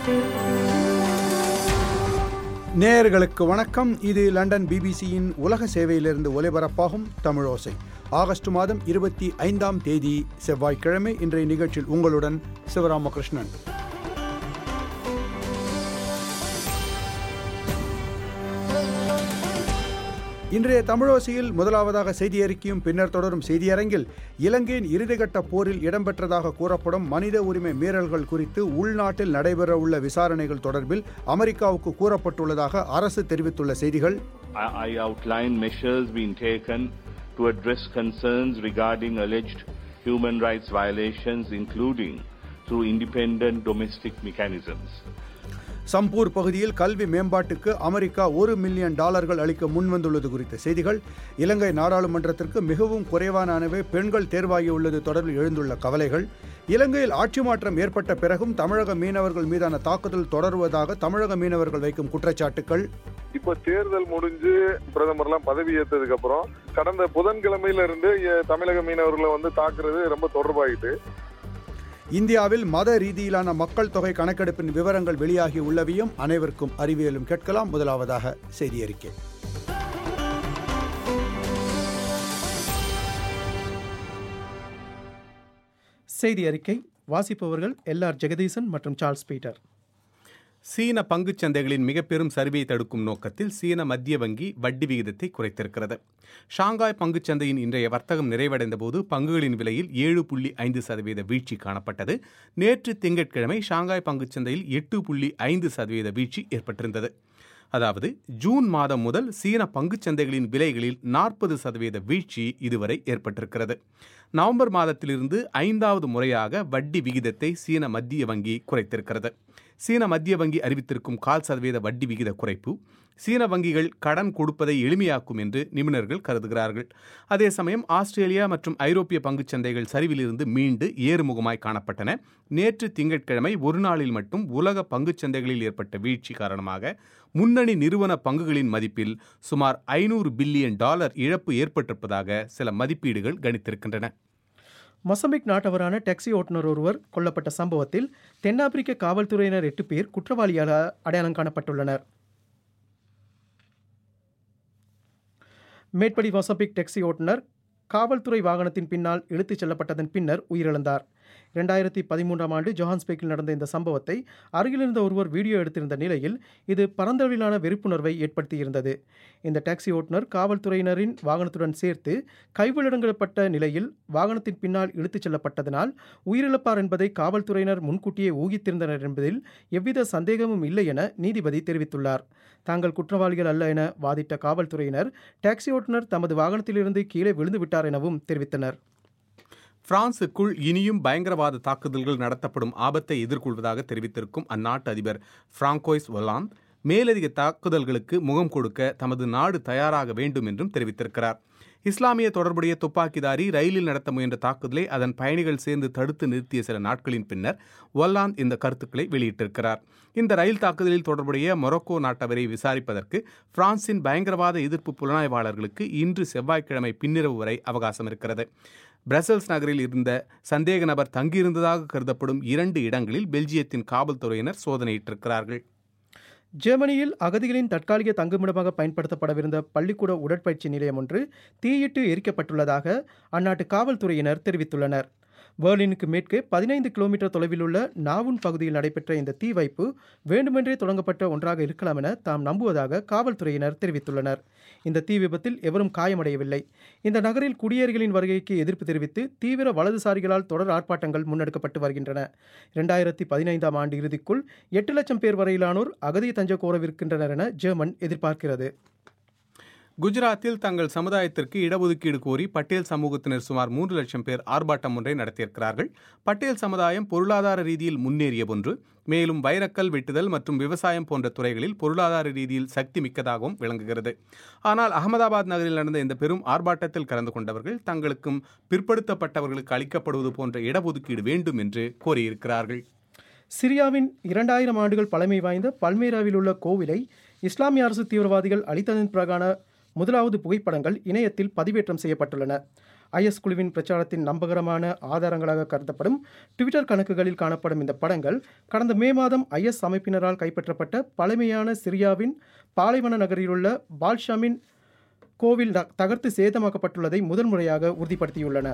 நேயர்களுக்கு வணக்கம். இது லண்டன் பிபிசியின் உலக சேவையிலிருந்து ஒலிபரப்பாகும் தமிழோசை. ஆகஸ்ட் மாதம் 25 செவ்வாய்க்கிழமை. இன்றைய நிகழ்ச்சியில் உங்களுடன் சிவராமகிருஷ்ணன். இன்றைய தமிழோசையில் முதலாவதாக செய்தி அறிக்கையும் பின்னர் தொடரும் செய்தியரங்கில் இலங்கையின் இறுதிக்கட்ட போரில் இடம்பெற்றதாக கூறப்படும் மனித உரிமை மீறல்கள் குறித்து உள்நாட்டில் நடைபெறவுள்ள விசாரணைகள் தொடர்பில் அமெரிக்காவுக்கு கூறப்பட்டுள்ளதாக அரசு தெரிவித்துள்ள செய்திகள். I outline measures being taken to address concerns regarding alleged human rights violations, including through independent domestic mechanisms. Sampur பகுதியில் கல்வி மேம்பாட்டுக்கு அமெரிக்கா $1 மில்லியன் அளிக்க முன்வந்துள்ளது குறித்த செய்திகள். இலங்கை நாடாளுமன்றத்திற்கு மிகவும் குறைவான அளவே பெண்கள் தேர்வாகியுள்ளது தொடர்பில் எழுந்துள்ள கவலைகள். இலங்கையில் ஆட்சி மாற்றம் ஏற்பட்ட பிறகும் தமிழக மீனவர்கள் மீதான தாக்குதல் தொடருவதாக தமிழக மீனவர்கள் வைக்கும் குற்றச்சாட்டுகள். இப்ப தேர்தல் முடிஞ்சு பிரதமர்லாம் பதவி ஏற்றதுக்கு அப்புறம் கடந்த புதன்கிழமையில இருந்து தமிழக மீனவர்களை தாக்குறது ரொம்ப தொடர்பாயிட்டு. இந்தியாவில் மத ரீதியிலான மக்கள் தொகை கணக்கெடுப்பின் விவரங்கள் வெளியாகி உள்ளவையும் அனைவருக்கும் அறிவியலும் கேட்கலாம். முதலாவதாக செய்தி அறிக்கை. செய்தி அறிக்கை வாசிப்பவர்கள் LR ஜெகதீசன் மற்றும் சார்ல்ஸ் பீட்டர். சீன பங்குச் சந்தைகளின் மிக பெரும் சரிவை தடுக்கும் நோக்கத்தில் சீன மத்திய வங்கி வட்டி விகிதத்தை குறைத்திருக்கிறது. ஷாங்காய் பங்குச் சந்தையின் இன்றைய வர்த்தகம் நிறைவடைந்த போது பங்குகளின் விலையில் 7.5% வீழ்ச்சி காணப்பட்டது. நேற்று திங்கட்கிழமை ஷாங்காய் பங்குச் சந்தையில் 8.5% வீழ்ச்சி ஏற்பட்டிருந்தது. அதாவது ஜூன் மாதம் முதல் சீன பங்குச் சந்தைகளின் விலைகளில் 40% வீழ்ச்சி இதுவரை ஏற்பட்டிருக்கிறது. நவம்பர் மாதத்திலிருந்து 5வது முறையாக வட்டி விகிதத்தை சீன மத்திய வங்கி குறைத்திருக்கிறது. சீன மத்திய வங்கி அறிவித்திருக்கும் 0.25% வட்டி விகித குறைப்பு சீன வங்கிகள் கடன் கொடுப்பதை எளிமையாக்கும் என்று நிபுணர்கள் கருதுகிறார்கள். அதே சமயம் ஆஸ்திரேலியா மற்றும் ஐரோப்பிய பங்குச் சந்தைகள் சரிவிலிருந்து மீண்டு ஏறுமுகமாய் காணப்பட்டன. நேற்று திங்கட்கிழமை ஒரு நாளில் மட்டும் உலக பங்குச் சந்தைகளில் ஏற்பட்ட வீழ்ச்சி காரணமாக முன்னணி நிறுவன பங்குகளின் மதிப்பில் சுமார் $500 பில்லியன் இழப்பு ஏற்பட்டிருப்பதாக சில மதிப்பீடுகள் கணித்திருக்கின்றன. மொசம்பிக் நாட்டவரான டாக்ஸி ஓட்டுநர் ஒருவர் கொல்லப்பட்ட சம்பவத்தில் தென்னாப்பிரிக்க காவல்துறையினர் 8 பேர் குற்றவாளியாக அடையாளம் காணப்பட்டுள்ளனர். மேற்படி மொசம்பிக் டாக்ஸி ஓட்டுநர் காவல்துறை வாகனத்தின் பின்னால் இழுத்துச் செல்லப்பட்டதன் பின்னர் உயிரிழந்தார். 2013ஆம் ஆண்டு ஜோஹான்ஸ்பர்க்கில் நடந்த இந்த சம்பவத்தை அருகிலிருந்த ஒருவர் வீடியோ எடுத்திருந்த நிலையில் இது பரந்தளவிலான வெறுப்புணர்வை ஏற்படுத்தியிருந்தது. இந்த டாக்ஸி ஓட்டுநர் காவல்துறையினரின் வாகனத்துடன் சேர்த்து கைவிலடங்கப்பட்ட நிலையில் வாகனத்தின் பின்னால் இழுத்துச் செல்லப்பட்டதனால் உயிரிழப்பார் என்பதை காவல்துறையினர் முன்கூட்டியே ஊகித்திருந்தனர் என்பதில் எவ்வித சந்தேகமும் இல்லை என நீதிபதி தெரிவித்துள்ளார். தாங்கள் குற்றவாளிகள் அல்ல என வாதிட்ட காவல்துறையினர் டாக்ஸி ஓட்டுநர் தமது வாகனத்திலிருந்து கீழே விழுந்து விட்டார் எனவும் தெரிவித்தனர். பிரான்சுக்குள் இனியும் பயங்கரவாத தாக்குதல்கள் நடத்தப்படும் ஆபத்தை எதிர்கொள்வதாக தெரிவித்திருக்கும் அந்நாட்டு அதிபர் பிராங்கோய்ஸ் ஒலாந்து மேலதிக தாக்குதல்களுக்கு முகம் கொடுக்க தமது நாடு தயாராக வேண்டும் என்றும் தெரிவித்திருக்கிறார். இஸ்லாமிய தொடர்புடைய துப்பாக்கிதாரி ரயிலில் நடத்த முயன்ற தாக்குதலை அதன் பயணிகள் சேர்ந்து தடுத்து நிறுத்திய சில நாட்களின் பின்னர் ஒல்லாந்து இந்த கருத்துக்களை வெளியிட்டிருக்கிறார். இந்த ரயில் தாக்குதலில் தொடர்புடைய மொரோக்கோ நாட்டவரை விசாரிப்பதற்கு பிரான்சின் பயங்கரவாத எதிர்ப்பு புலனாய்வாளர்களுக்கு இன்று செவ்வாய்க்கிழமை பின்னிரவு வரை அவகாசம் இருக்கிறது. பிரசல்ஸ் நகரில் இருந்த சந்தேக நபர் தங்கியிருந்ததாக கருதப்படும் 2 இடங்களில் பெல்ஜியத்தின் காவல்துறையினர் சோதனையிட்டிருக்கிறார்கள். ஜெர்மனியில் அகதிகளின் தற்காலிக தங்குமிடமாக பயன்படுத்தப்படவிருந்த பள்ளிக்கூட உடற்பயிற்சி நிலையம் ஒன்று தீயிட்டு எரிக்கப்பட்டுள்ளதாக அந்நாட்டு காவல்துறையினர் தெரிவித்துள்ளனர். பெர்லினுக்கு மேற்கே 15 கிலோமீட்டர் தொலைவில் உள்ள நாவுன் பகுதியில் நடைபெற்ற இந்த தீ வைப்பு வேண்டுமென்றே தொடங்கப்பட்ட ஒன்றாக இருக்கலாம் என தாம் நம்புவதாக காவல்துறையினர் தெரிவித்துள்ளனர். இந்த தீ விபத்தில் எவரும் காயமடையவில்லை. இந்த நகரில் குடியேறிகளின் வருகைக்கு எதிர்ப்பு தெரிவித்து தீவிர வலதுசாரிகளால் தொடர் ஆர்ப்பாட்டங்கள் முன்னெடுக்கப்பட்டு வருகின்றன. 2015ஆம் ஆண்டு இறுதிக்குள் 8 லட்சம் பேர் வரையிலானோர் அகதி தஞ்சம் கோரவிருக்கின்றனர் என ஜெர்மன் எதிர்பார்க்கிறது. குஜராத்தில் தங்கள் சமுதாயத்திற்கு இடஒதுக்கீடு கோரி பட்டேல் சமூகத்தினர் சுமார் 3 லட்சம் பேர் ஆர்ப்பாட்டம் ஒன்றை நடத்தியிருக்கிறார்கள். பட்டேல் சமுதாயம் பொருளாதார ரீதியில் முன்னேறிய ஒன்று, மேலும் வைரக்கல் வெட்டுதல் மற்றும் விவசாயம் போன்ற துறைகளில் பொருளாதார ரீதியில் சக்தி மிக்கதாகவும் விளங்குகிறது. ஆனால் அகமதாபாத் நகரில் நடந்த இந்த பெரும் ஆர்ப்பாட்டத்தில் கலந்து கொண்டவர்கள் தங்களுக்கும் பிற்படுத்தப்பட்டவர்களுக்கு அளிக்கப்படுவது போன்ற இடஒதுக்கீடு வேண்டும் என்று கோரியிருக்கிறார்கள். சிரியாவின் 2000 ஆண்டுகள் பழமை வாய்ந்த பல்மேராவில் உள்ள கோவிலை இஸ்லாமிய அரசு தீவிரவாதிகள் அழித்ததன் பிறகான முதலாவது புகைப்படங்கள் இணையத்தில் பதிவேற்றம் செய்யப்பட்டுள்ளன. ஐஎஸ் குழுவின் பிரச்சாரத்தின் நம்பகரமான ஆதாரங்களாக கருதப்படும் ட்விட்டர் கணக்குகளில் காணப்படும் இந்த படங்கள் கடந்த மே மாதம் ஐஎஸ் அமைப்பினரால் கைப்பற்றப்பட்ட பழமையான சிரியாவின் பாலைவன நகரிலுள்ள பால்ஷாமின் கோவில் தகர்த்து சேதமாக்கப்பட்டுள்ளதை முதல் முறையாக உறுதிப்படுத்தியுள்ளன.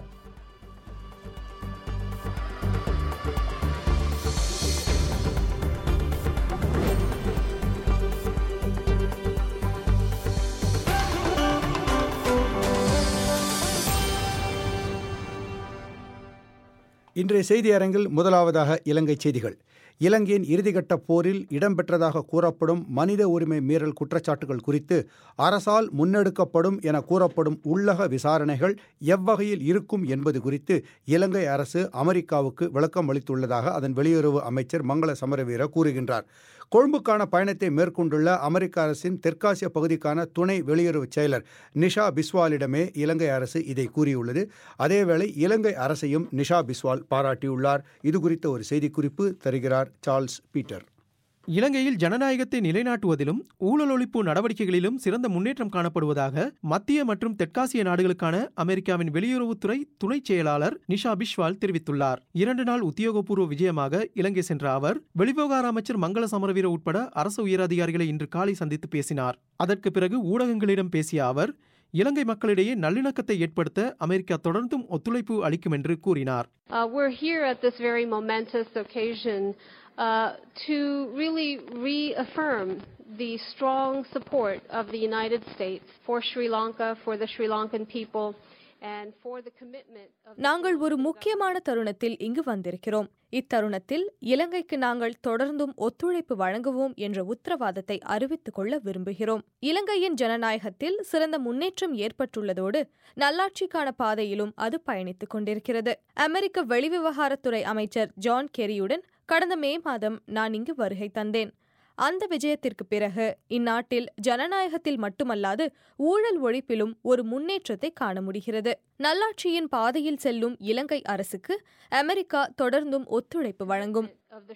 இன்றைய செய்தி அரங்கில் முதலாவதாக இலங்கை செய்திகள். இலங்கையின் இறுதிக்கட்ட போரில் இடம்பெற்றதாக கூறப்படும் மனித உரிமை மீறல் குற்றச்சாட்டுகள் குறித்து அரசால் முன்னெடுக்கப்படும் என கூறப்படும் உள்ளக விசாரணைகள் எவ்வகையில் இருக்கும் என்பது குறித்து இலங்கை அரசு அமெரிக்காவுக்கு விளக்கம் அளித்துள்ளதாக அதன் வெளியுறவு அமைச்சர் மங்கள சமரவீர கூறுகின்றார். கொழும்புக்கான பயணத்தை மேற்கொண்டுள்ள அமெரிக்க அரசின் தெற்காசிய பகுதிக்கான துணை வெளியுறவு செயலர் நிஷா பிஸ்வாலிடமே இலங்கை அரசு இதை கூறியுள்ளது. அதேவேளை இலங்கை அரசையும் நிஷா பிஸ்வால் பாராட்டியுள்ளார். இது குறித்த ஒரு செய்திக்குறிப்பு தருகிறார் சார்ல்ஸ் பீட்டர். இலங்கையில் ஜனநாயகத்தை நிலைநாட்டுவதிலும் ஊழல் ஒழிப்பு நடவடிக்கைகளிலும் சிறந்த முன்னேற்றம் காணப்படுவதாக மத்திய மற்றும் தெற்காசிய நாடுகளுக்கான அமெரிக்காவின் வெளியுறவுத்துறை துணை செயலாளர் நிஷா பிஸ்வால் தெரிவித்துள்ளார். 2 நாள் உத்தியோகபூர்வ விஜயமாக இலங்கை சென்ற அவர் வெளிவிவகார அமைச்சர் மங்கள சமரவீர உட்பட அரசு உயரதிகாரிகளை இன்று காலை சந்தித்து பேசினார். அதற்கு பிறகு ஊடகங்களிடம் பேசிய அவர் இலங்கை மக்களிடையே நல்லிணக்கத்தை ஏற்படுத்த அமெரிக்கா தொடர்ந்தும் ஒத்துழைப்பு அளிக்கும் என்று கூறினார். We're here at this very momentous occasion to really reaffirm the strong support of the United States for Sri Lanka, for the Sri Lankan people, and for the commitment of. நாங்கள் ஒரு முக்கியமான தருணத்தில் இங்கு வந்திருக்கிறோம். இத்தருணத்தில் இலங்கைக்கு நாங்கள் தொடர்ந்தும் ஒத்துழைப்பு வழங்குவோம் என்ற உத்தரவாதத்தை அறிவித்துக் கொள்ள விரும்புகிறோம். இலங்கையின் ஜனநாயகத்தில் சிறந்த முன்னேற்றம் ஏற்பட்டுள்ளதோடு நல்லாட்சிக்கான பாதையிலும் அது பயணித்துக் கொண்டிருக்கிறது. அமெரிக்க வெளிவிவகாரத்துறை அமைச்சர் ஜான் கெரியுடன் கடந்த மே மாதம் நான் இங்கு வருகை தந்தேன். அந்த விஜயத்திற்கு பிறகு இந்நாட்டில் ஜனநாயகத்தில் மட்டுமல்லாது ஊழல் ஒழிப்பிலும் ஒரு முன்னேற்றத்தை காண முடிகிறது. நல்லாட்சியின் பாதையில் செல்லும் இலங்கை அரசுக்கு அமெரிக்கா தொடர்ந்தும் ஒத்துழைப்பு வழங்கும்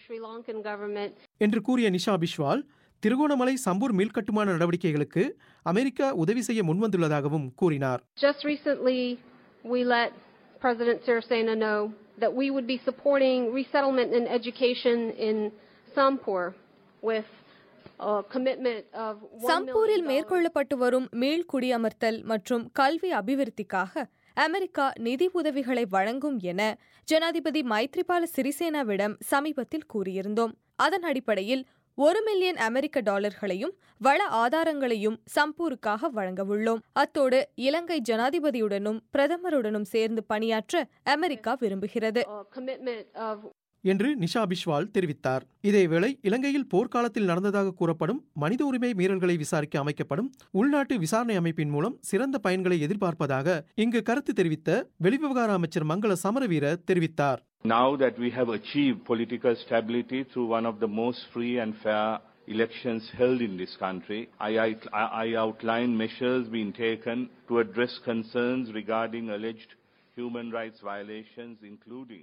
என்று கூறிய நிஷா பிஸ்வால் திருகோணமலை சம்பூர் மீள்கட்டுமான நடவடிக்கைகளுக்கு அமெரிக்கா உதவி செய்ய முன்வந்துள்ளதாகவும் கூறினார். Just recently we let President Sirisena know that we would be supporting resettlement and education in Sampur with a commitment of $1 million. சம்பூரில் மேற்கொள்ளப்பட்டு வரும் மீள் குடியமர்த்தல் மற்றும் கல்வி அபிவிருத்திக்காக அமெரிக்கா நிதி உதவிகளை வழங்கும் என ஜனாதிபதி மைத்ரிபால சிறிசேனாவிடம் சமீபத்தில் கூறியிருந்தோம். அதன் அடிப்படையில் $1 மில்லியன் அமெரிக்க வள ஆதாரங்களையும் சம்பூருக்காக வழங்கவுள்ளோம். அத்தோடு இலங்கை ஜனாதிபதியுடனும் பிரதமருடனும் சேர்ந்து பணியாற்ற அமெரிக்கா விரும்புகிறது என்று நிஷா பிஸ்வால் தெரிவித்தார். இதேவேளை இலங்கையில் போர்க்காலத்தில் நடந்ததாக கூறப்படும் மனித உரிமை மீறல்களை விசாரிக்க அமைக்கப்படும் உள்நாட்டு விசாரணை அமைப்பின் மூலம் சிறந்த பயன்களை எதிர்பார்ப்பதாக இங்கு கருத்து தெரிவித்த வெளிவிவகார அமைச்சர் மங்கள சமரவீர தெரிவித்தார். Now that we have achieved political stability through one of the most free and fair elections held in this country, I outline measures being taken to address concerns regarding alleged human rights violations, including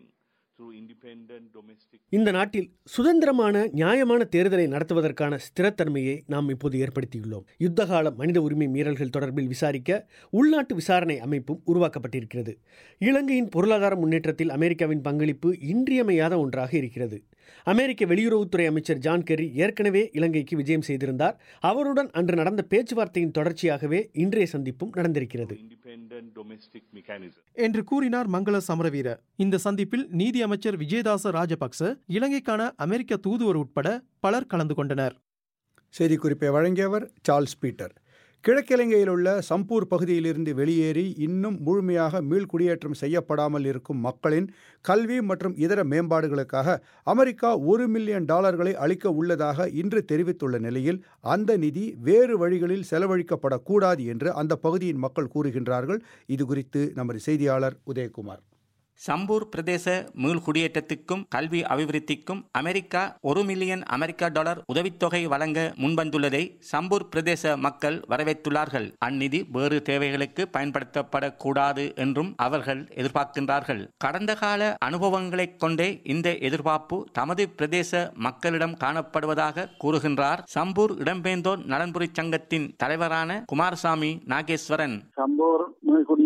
இந்த நாட்டில் சுதந்திரமான நியாயமான தேர்தலை நடத்துவதற்கான ஸ்திரத்தன்மையை நாம் இப்போது ஏற்படுத்தியுள்ளோம். யுத்தகால மனித உரிமை மீறல்கள் தொடர்பில் விசாரிக்க உள்நாட்டு விசாரணை அமைப்பும் உருவாக்கப்பட்டிருக்கிறது. இலங்கையின் பொருளாதார முன்னேற்றத்தில் அமெரிக்காவின் பங்களிப்பு இன்றியமையாத ஒன்றாக இருக்கிறது. அமெரிக்க வெளியுறவுத்துறை அமைச்சர் ஜான் கெர்ரி ஏற்கனவே இலங்கைக்கு விஜயம் செய்திருந்தார். அவருடன் அன்று நடந்த பேச்சுவார்த்தையின் தொடர்ச்சியாகவே இன்றைய சந்திப்பும் நடந்திருக்கிறது என்று கூறினார் மங்கள சமரவீர. இந்த சந்திப்பில் நீதி அமைச்சர் விஜயதாச ராஜபக்ச, இலங்கைக்கான அமெரிக்க தூதுவர் உட்பட பலர் கலந்து கொண்டனர். செய்திக்குறிப்பை வழங்கியவர் சார்ல்ஸ் பீட்டர். கிழக்கிலங்கையில் உள்ள சம்பூர் பகுதியிலிருந்து வெளியேறி இன்னும் முழுமையாக மீள்குடியேற்றம் செய்யப்படாமல் இருக்கும் மக்களின் கல்வி மற்றும் இதர மேம்பாடுகளுக்காக அமெரிக்கா $1 மில்லியன் அளிக்க உள்ளதாக இன்று தெரிவித்துள்ள நிலையில் அந்த நிதி வேறு வழிகளில் செலவழிக்கப்படக்கூடாது என்று அந்த பகுதியின் மக்கள் கூறுகின்றார்கள். இது குறித்து நமது செய்தியாளர் உதயகுமார். சம்பூர் பிரதேச மீள்குடியேற்றத்துக்கும் கல்வி அபிவிருத்திக்கும் அமெரிக்கா $1 மில்லியன் உதவித்தொகை வழங்க முன்வந்துள்ளதை சம்பூர் பிரதேச மக்கள் வரவேற்றுள்ளார்கள். அந்நிதி வேறு தேவைகளுக்கு பயன்படுத்தப்படக்கூடாது என்றும் அவர்கள் எதிர்பார்க்கின்றார்கள். கடந்த கால அனுபவங்களைக் கொண்டே இந்த எதிர்பார்ப்பு தமது பிரதேச மக்களிடம் காணப்படுவதாக கூறுகின்றார் சம்பூர் இடம்பெயர்ந்தோர் நலன்புரி சங்கத்தின் தலைவரான குமாரசாமி நாகேஸ்வரன். சம்பூர் மீள்குடியேற்ற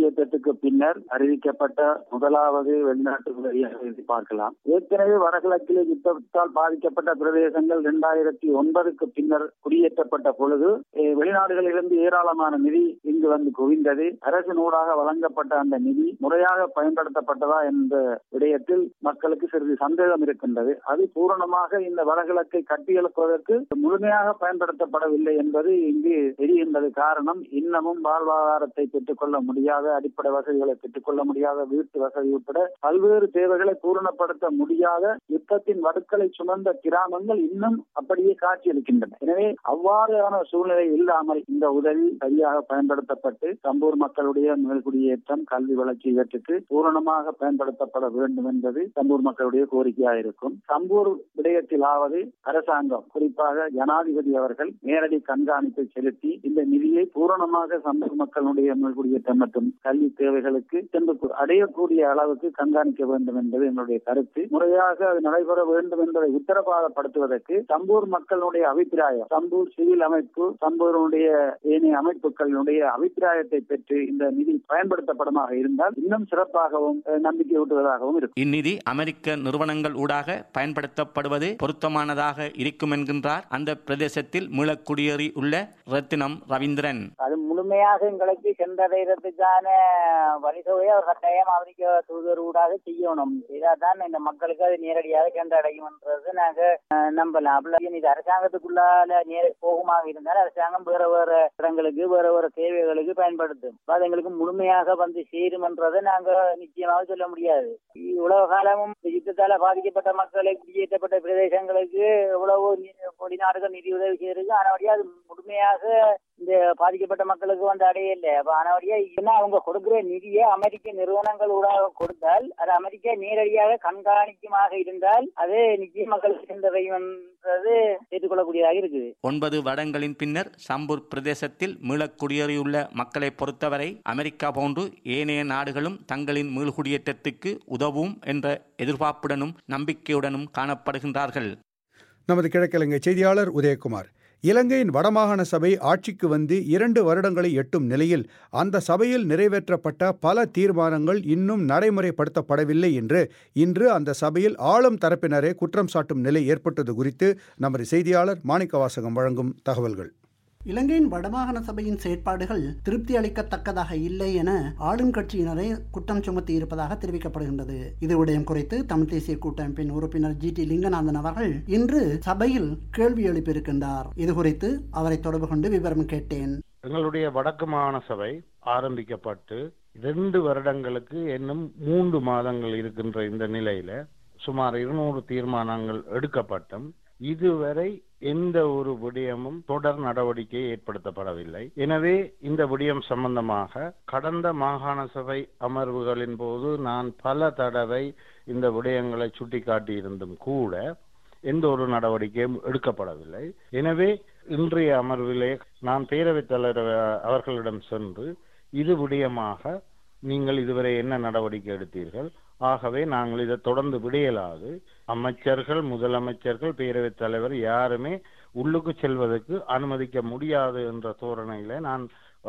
குடியேற்றத்துக்கு பின்னர் அறிவிக்கப்பட்ட முதலாவது வெளிநாட்டு உதவியாக பார்க்கலாம். ஏற்கனவே வடகிழக்கிலே யுத்தத்தால் பாதிக்கப்பட்ட பிரதேசங்கள் 2009க்கு பின்னர் குடியேற்றப்பட்ட பொழுது வெளிநாடுகளிலிருந்து ஏராளமான நிதி இங்கு வந்து குவிந்தது. அரசினூடாக வழங்கப்பட்ட அந்த நிதி முறையாக பயன்படுத்தப்பட்டதா என்ற விடயத்தில் மக்களுக்கு சிறிது சந்தேகம் இருக்கின்றது. அது பூரணமாக இந்த வடகிழக்கை கட்டியெழுப்பதற்கு முழுமையாக பயன்படுத்தப்படவில்லை என்பது இங்கு தெரிகின்றது. காரணம், இன்னமும் வாழ்வாதாரத்தை பெற்றுக்கொள்ள முடியாத, அடிப்படை வசதிகளை பெற்றுக்கொள்ள முடியாத, வீட்டு வசதி உட்பட பல்வேறு தேவைகளை பூரணப்படுத்த முடியாத யுத்தத்தின் வடுக்களை சுமந்த கிராமங்கள் இன்னும் அப்படியே காட்சியளிக்கின்றன. எனவே அவ்வாறான சூழ்நிலை இல்லாமல் இந்த உதவி சரியாக பயன்படுத்தப்பட்டு சம்பூர் மக்களுடைய மேல்குடியேற்றம், கல்வி வளர்ச்சி இவற்றுக்கு பூரணமாக பயன்படுத்தப்பட வேண்டும் என்பது சம்பூர் மக்களுடைய கோரிக்கையாக இருக்கும். சம்பூர் விடயத்திலாவது அரசாங்கம், குறிப்பாக ஜனாதிபதி அவர்கள் நேரடி கண்காணிப்பை செலுத்தி இந்த நிதியை பூரணமாக சம்பூர் மக்களுடைய மேல்குடியேற்றம் மற்றும் கல்வி தேவைகளுக்கு சென்று அடையக்கூடிய அளவுக்கு கண்காணிக்க வேண்டும் என்பது என்னுடைய கருத்து. முறையாக அது நடைபெற வேண்டும் என்பதை உத்தரவாதப்படுத்துவதற்கு சம்பூர் மக்களுடைய அபிப்பிராயம், சம்பூர் சிவில் அமைப்பு, சம்பூருடைய ஏனைய அமைப்புகளுடைய அபிப்பிராயத்தை பெற்று இந்த நிதி பயன்படுத்தப்படமாக இருந்தால் இன்னும் சிறப்பாகவும் நம்பிக்கை ஊட்டுவதாகவும் இருக்கும். இந்நிதி அமெரிக்க நிறுவனங்கள் ஊடாக பயன்படுத்தப்படுவது பொருத்தமானதாக இருக்கும் என்கின்றார் அந்த பிரதேசத்தில் மீளக்குடியேறி உள்ள ரத்தினம் ரவீந்திரன். அது முழுமையாக எங்களுக்கு சென்றடைகிறதுக்கான வழிசோயை அவர் கட்டாயம் அமெரிக்க தூதர் ஊடாக செய்யணும். இதான் இந்த மக்களுக்கு அது நேரடியாக சென்றடையும் என்றது நாங்க நம்பலாம். அப்படி இது அரசாங்கத்துக்குள்ளால போகுமாக இருந்தால் அரசாங்கம் வேற வேற இடங்களுக்கு வேற வேற தேவைகளுக்கு பயன்படுத்தும். அது எங்களுக்கு முழுமையாக வந்து சேரும் என்றதை நாங்க நிச்சயமாக சொல்ல முடியாது. இவ்வளவு காலமும் யுத்தத்தால பாதிக்கப்பட்ட மக்களை, குடியேற்றப்பட்ட பிரதேசங்களுக்கு எவ்வளவு வெளிநாடுகள் நிதி உதவி செய்யிருக்கு. ஆனபடியா அது முழுமையாக இந்த பாதிக்கப்பட்ட மக்களுக்கு வந்து அடையல. ஆனபடியா என்ன அவங்க கொடுக்கிற நிதியை அமெரிக்க நிறுவனங்கள் ஊடாக கொடுத்தால், அது அமெரிக்கா நேரடியாக கண்காணிக்குமாக இருந்தால் அது நிச்சய மக்களுக்கு சென்றடைவது ஏற்றுக்கொள்ளக்கூடியதாக இருக்குது. 9 வருடங்களின் பின்னர் சம்பூர் பிரதேசத்தில் மீளக்குடியேறியுள்ள மக்களை பொறுத்தவரை அமெரிக்கா போன்று ஏனைய நாடுகளும் தங்களின் மீள்குடியேற்றத்துக்கு உதவும் என்ற எதிர்பார்ப்புடனும் நம்பிக்கையுடனும் காணப்படுகின்றார்கள். நமது கிழக்கிழங்கை செய்தியாளர் உதயகுமார். இலங்கையின் வடமாகாண சபை ஆட்சிக்கு வந்து 2 வருடங்களை எட்டும் நிலையில் அந்த சபையில் நிறைவேற்றப்பட்ட பல தீர்மானங்கள் இன்னும் நடைமுறைப்படுத்தப்படவில்லை என்று இன்று அந்த சபையில் ஆளும் தரப்பினரே குற்றம் சாட்டும் நிலை ஏற்பட்டது குறித்து நமது செய்தியாளர் மாணிக்கவாசகம் வழங்கும் தகவல்கள். இலங்கையின் வடமாகாண சபையின் செயற்பாடுகள் திருப்தி அளிக்கத்தக்கதாக இல்லை என ஆளும் கட்சியினரை குற்றம் சுமத்தி இருப்பதாக தெரிவிக்கப்படுகின்றது. இது விடயம் குறித்து தமிழ் தேசிய கூட்டமைப்பின் உறுப்பினர் GT லிங்கநாதன் அவர்கள் இன்று சபையில் கேள்வி எழுப்பியிருக்கின்றார். இது குறித்து அவரை தொடர்பு கொண்டு விவரம் கேட்டேன். எங்களுடைய வடக்கு மாகாண சபை ஆரம்பிக்கப்பட்டு 2 வருடங்களுக்கு இன்னும் 3 மாதங்கள் இருக்கின்ற இந்த நிலையில சுமார் 200 தீர்மானங்கள் எடுக்கப்பட்டும் இதுவரை எந்த ஒரு விடயமும் தொடர் நடவடிக்கை ஏற்படுத்தப்படவில்லை. எனவே இந்த விடயம் சம்பந்தமாக கடந்த மாகாண சபை அமர்வுகளின் போது நான் பல தடவை இந்த விடயங்களை சுட்டிக்காட்டியிருந்தும் கூட எந்த ஒரு நடவடிக்கையும் எடுக்கப்படவில்லை. எனவே இன்றைய அமர்விலே நான் பேரவைத் தலைவர் அவர்களிடம் சென்று இது விடயமாக நீங்கள் இதுவரை என்ன நடவடிக்கை எடுத்தீர்கள், ஆகவே நாங்கள் இதை தொடர்ந்து விடையலாது, அமைச்சர்கள், முதலமைச்சர்கள், பேரவைத் தலைவர் யாருமே உள்ளுக்கு செல்வதற்கு அனுமதிக்க முடியாது என்ற தோரணையில நான்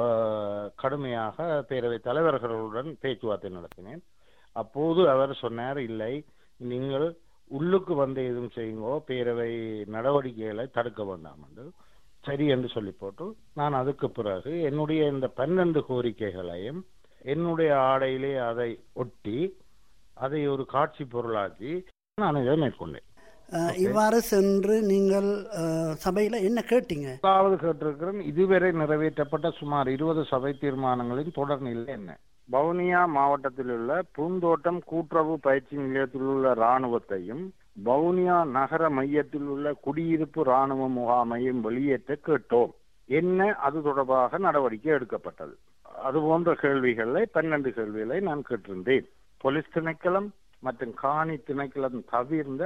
கடுமையாக பேரவைத் தலைவர்களுடன் பேச்சுவார்த்தை நடத்தினேன். அப்போது அவர் சொன்னார், இல்லை நீங்கள் உள்ளுக்கு வந்து எதுவும் செய்யுங்கோ, பேரவை நடவடிக்கைகளை தடுக்க வேண்டாம் என்று. சரி என்று சொல்லி போட்டு நான் அதுக்கு பிறகு என்னுடைய இந்த 12 கோரிக்கைகளையும் என்னுடைய ஆடையிலே அதை ஒட்டி அதை ஒரு காட்சி பொருளாக்கி நான் இதை மேற்கொண்டேன். இவ்வாறு சென்று நீங்கள் சபையில என்ன கேட்டீங்க? அதாவது கேட்டிருக்கிறேன், இதுவரை நிறைவேற்றப்பட்ட சுமார் 20 சபை தீர்மானங்களின் தொடர்நிலை என்ன, வவுனியா மாவட்டத்தில் உள்ள பூந்தோட்டம் கூட்டுறவு பயிற்சி நிலையத்தில் உள்ள இராணுவத்தையும் வவுனியா நகர மையத்தில் உள்ள குடியிருப்பு இராணுவ முகாமையும் வெளியேற்ற கேட்டோம், என்ன அது தொடர்பாக நடவடிக்கை எடுக்கப்பட்டது, அது போன்ற கேள்விகளை 12 கேள்விகளை நான் கேட்டிருந்தேன். போலீஸ் திணைக்களம் மற்றும் காணி திணைக்களம் தவிர்ந்த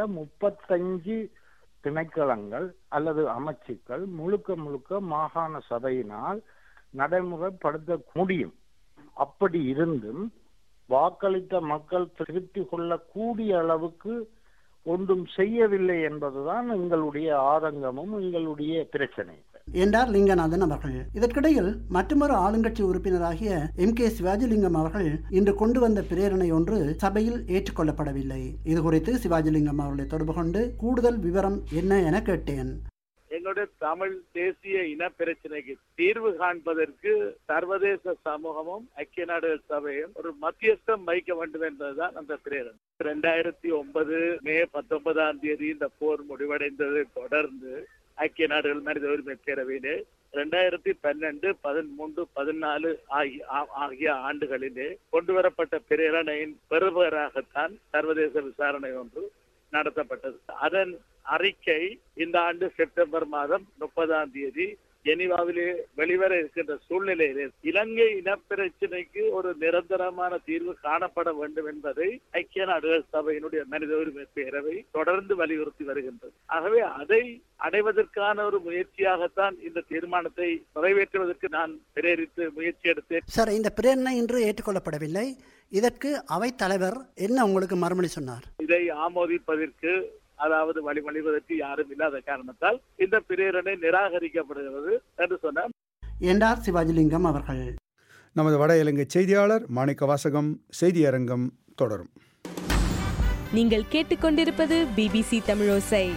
35 திணைக்களங்கள் அல்லது அமைச்சுக்கள் முழுக்க மாகாண சபையினால் நடைமுறைப்படுத்த முடியும். அப்படி இருந்தும் வாக்களித்த மக்கள் திருப்தி கொள்ளக்கூடிய அளவுக்கு ஒன்றும் செய்யவில்லை என்பதுதான் எங்களுடைய ஆதங்கமும் எங்களுடைய பிரச்சனை. என்றார் லிங்கநாதன் அவர்கள். இதற்கிடையில் மற்றொரு ஆளுங்கட்சி உறுப்பினராகிய MK சிவாஜிலிங்கம் அவர்கள் இன்று கொண்டு வந்த பிரேரணை ஒன்று சபையில் ஏற்றுக்கொள்ளப்படவில்லை. இதுகுறித்து சிவாஜிலிங்கம் அவர்களை தொடர்பு கொண்டு கூடுதல் விவரம் என்ன என கேட்டேன். எங்களுடைய தமிழ் தேசிய இன பிரச்சனைக்கு தீர்வு காண்பதற்கு சர்வதேச சமூகமும் ஐக்கிய நாடுகள் சபையும் ஒரு மத்தியஸ்தம் வைக்க வேண்டும் என்பதுதான் அந்த பிரேரணை. 2009 மே 19 இந்த போர் முடிவடைந்ததை தொடர்ந்து ஐக்கிய நாடுகள் மனித உரிமை பேரவையிலே 2012, 13, 14 ஆகிய ஆண்டுகளிலே கொண்டுவரப்பட்ட பிரேரணையின் பெறுபவராகத்தான் சர்வதேச விசாரணை ஒன்று நடத்தப்பட்டது. அதன் அறிக்கை இந்த ஆண்டு செப்டம்பர் மாதம் 30 ஜெனீவாவிலே வெளிவர இருக்கின்ற சூழ்நிலையிலே இலங்கை இனப்பிரச்சினைக்கு ஒரு நிரந்தரமான தீர்வு காணப்பட வேண்டும் என்பதை ஐக்கிய நாடுகள் சபையினுடைய மனித உரிமை பேரவை தொடர்ந்து வலியுறுத்தி வருகின்றது. ஆகவே அதை அடைவதற்கான ஒரு முயற்சியாகத்தான் இந்த தீர்மானத்தை நிறைவேற்றுவதற்கு நான் பிரேரித்து முயற்சி எடுத்தேன். சார், இந்த பிரேரணை இன்று ஏற்றுக்கொள்ளப்படவில்லை. இதற்கு அவைத் தலைவர் என்ன உங்களுக்கு மறுமொழி சொன்னார்? இதை ஆமோதிப்பதற்கு அதாவது வழிமொழிவதற்கு யாரும் இல்லாத காரணத்தால் இந்த பிரேரணை நிராகரிக்கப்படுகிறது என்று சொன்னார் என்றார் சிவாஜிலிங்கம் அவர்கள். நமது வட இலங்கை செய்தியாளர் மாணிக்க வாசகம் செய்தியரங்கம் தொடரும். நீங்கள் கேட்டுக்கொண்டிருப்பது BBC தமிழோசை.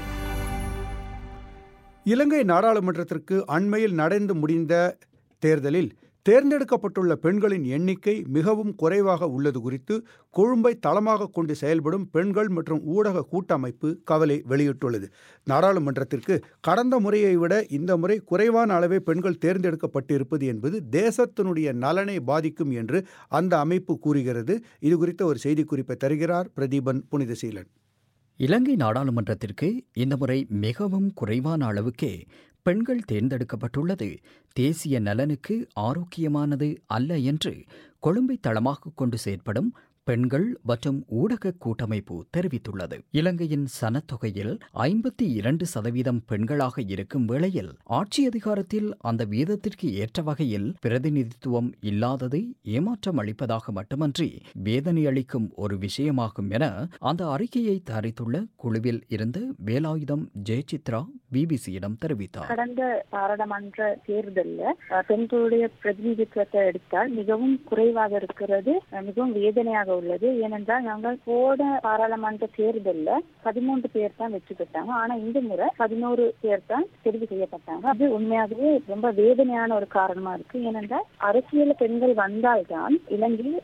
இலங்கை நாடாளுமன்றத்திற்கு அண்மையில் நடந்து முடிந்த தேர்தலில் தேர்ந்தெடுக்கப்பட்டுள்ள பெண்களின் எண்ணிக்கை மிகவும் குறைவாக உள்ளது குறித்து கொழும்பை தளமாக கொண்டு செயல்படும் பெண்கள் மற்றும் ஊடக கூட்டமைப்பு கவலை வெளியிட்டுள்ளது. நாடாளுமன்றத்திற்கு கடந்த முறையை விட இந்த முறை குறைவான அளவே பெண்கள் தேர்ந்தெடுக்கப்பட்டிருப்பது என்பது தேசத்தினுடைய நலனை பாதிக்கும் என்று அந்த அமைப்பு கூறுகிறது. இது குறித்த ஒரு செய்திக்குறிப்பை தருகிறார் பிரதீபன் புனிதசீலன். இலங்கை நாடாளுமன்றத்திற்கு இந்த முறை மிகவும் குறைவான அளவுக்கே பெண்கள் தேர்ந்தெடுக்கப்பட்டுள்ளது தேசிய நலனுக்கு ஆரோக்கியமானது அல்ல என்று கொழும்பை தளமாக கொண்டு செயற்படும் பெண்கள் மற்றும் ஊடக கூட்டமைப்பு தெரிவித்துள்ளது. இலங்கையின் சனத்தொகையில் 52% பெண்களாக இருக்கும் வேளையில் ஆட்சி அதிகாரத்தில் அந்த வீதத்திற்கு ஏற்ற வகையில் பிரதிநிதித்துவம் இல்லாதது ஏமாற்றம் அளிப்பதாக மட்டுமன்றி வேதனை அளிக்கும் ஒரு விஷயமாகும் என அந்த அறிக்கையை தயாரித்துள்ள குழுவில் இருந்த வேலாயுதம் ஜெயசித்ரா பிபிசியிடம் தெரிவித்தார். கடந்த பாராளுமன்ற தேர்தலில் பெண்களுடைய பிரதிநிதித்துவத்தை எடுத்தால் மிகவும் குறைவாக இருக்கிறது, மிகவும் வேதனையாக உள்ளது. ஏனென்றால் நாங்கள் போன பாராளுமன்ற தேர்தலில் 13 பேர் தான் வெற்றி பெற்றாங்க. ஆனா இந்த முறை 11 பேர் தான் தெரிவு செய்யப்பட்டாங்க. அது உண்மையாகவே ரொம்ப வேதனையான ஒரு காரணமா இருக்கு. ஏனென்றால் அரசியல் பெண்கள் வந்தால்தான் இலங்கையில்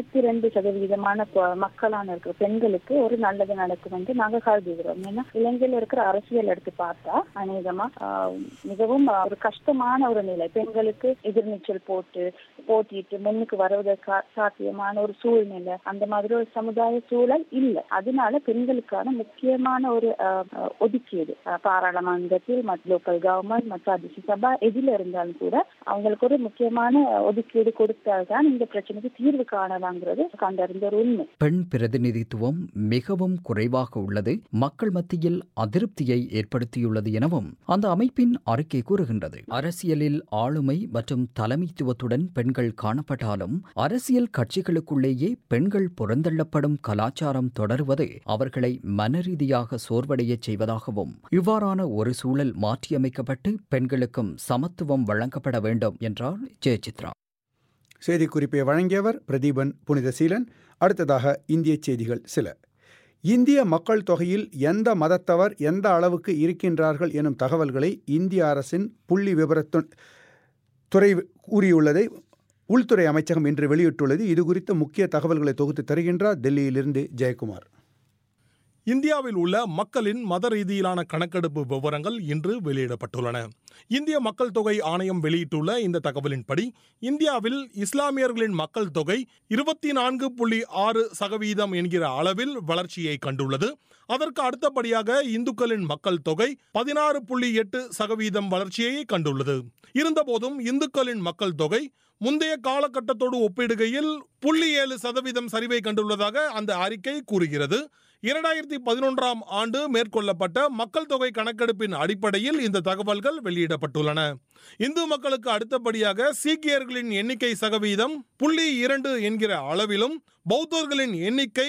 52% மக்களான இருக்கிற பெண்களுக்கு ஒரு நல்லது நடக்கும் என்று நாங்கள் கருதுகிறோம். ஏன்னா இலங்கையில் இருக்கிற அரசியல் எடுத்து பார்த்தா அநேகமா மிகவும் ஒரு கஷ்டமான ஒரு நிலை. பெண்களுக்கு எதிர்நீச்சல் போட்டிட்டு முன்னுக்கு வருவதற்கு சாத்தியமான ஒரு சூழ்நிலை, அந்த மாதிரி ஒரு சமுதாய சூழல் இல்லை. அதனால பெண்களுக்கான முக்கியமான ஒரு ஒதுக்கீடு பாராளுமன்றத்தில் லோக்கல் கவர்மெண்ட் மற்றும் அதிசி சபா எதில இருந்தாலும் கூட அவங்களுக்கு ஒரு முக்கியமான ஒதுக்கீடு கொடுத்தால்தான் இந்த பிரச்சனைக்கு தீர்வு காணலாங்கிறது கண்டறிந்த ஒரு உண்மை. பெண் பிரதிநிதித்துவம் மிகவும் குறைவாக உள்ளது மக்கள் மத்தியில் அதிருப்தியை ஏற்படுத்தியுள்ளது எனவும் அந்த அமைப்பின் அறிக்கை கூறுகின்றது. அரசியலில் ஆளுமை மற்றும் தலைமைத்துவத்துடன் பெண்கள் காணப்பட்டாலும் அரசியல் கட்சிகளுக்குள்ளேயே பெண்கள் புறந்தள்ளப்படும் கலாச்சாரம் தொடருவது அவர்களை மனரீதியாக சோர்வடைய செய்வதாகவும் இவ்வாறான ஒரு சூழல் மாற்றியமைக்கப்பட்டு பெண்களுக்கும் சமத்துவம் வழங்கப்பட வேண்டும் என்றார் ஜெயசித்ரா. செய்திக்குறிப்பை வழங்கியவர் பிரதீபன் புனிதசீலன். அடுத்ததாக இந்திய செய்திகள் சில. இந்திய மக்கள் தொகையில் எந்த மதத்தவர் எந்த அளவுக்கு இருக்கின்றார்கள் எனும் தகவல்களை இந்திய அரசின் புள்ளி விபரத்துறை கூறியுள்ளதை உள்துறை அமைச்சகம் இன்று வெளியிட்டுள்ளது. இதுகுறித்த முக்கிய தகவல்களை தொகுத்து தருகின்றார் டெல்லியிலிருந்து ஜெயக்குமார். இந்தியாவில் உள்ள மக்களின் மத ரீதியிலான கணக்கெடுப்பு விவரங்கள் இன்று வெளியிடப்பட்டுள்ளன. இந்திய மக்கள் தொகை ஆணையம் வெளியிட்டுள்ள இந்த தகவலின்படி இந்தியாவில் இஸ்லாமியர்களின் மக்கள் தொகை 24.6% என்கிற அளவில் வளர்ச்சியை கண்டுள்ளது. அதற்கு அடுத்தபடியாக இந்துக்களின் மக்கள் தொகை 16.8% வளர்ச்சியை கண்டுள்ளது. இருந்தபோதும் இந்துக்களின் மக்கள் தொகை முந்தைய காலகட்டத்தோடு ஒப்பிடுகையில் 0.7% சரிவை கண்டுள்ளதாக அந்த அறிக்கை கூறுகிறது. 2011ஆம் ஆண்டு மேற்கொள்ளப்பட்ட மக்கள் தொகை கணக்கெடுப்பின் அடிப்படையில் இந்த தகவல்கள் வெளியிடப்பட்டுள்ளன. இந்து மக்களுக்கு அடுத்தபடியாக சீக்கியர்களின் எண்ணிக்கை சதவீதம் 0.2 என்கிற அளவிலும், பௌத்தர்களின் எண்ணிக்கை